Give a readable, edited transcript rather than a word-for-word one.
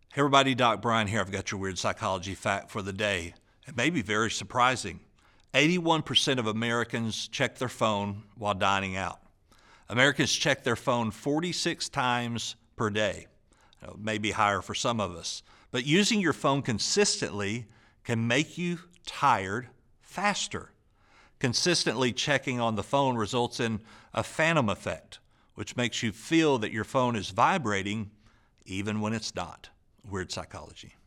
Hey everybody, Doc Brian here. I've got your weird psychology fact for the day. It may be very surprising. 81% of Americans check their phone while dining out. Americans check their phone 46 times per day. It may be higher for some of us, but using your phone consistently can make you tired faster. Consistently checking on the phone results in a phantom effect, which makes you feel that your phone is vibrating even when it's not. Weird psychology.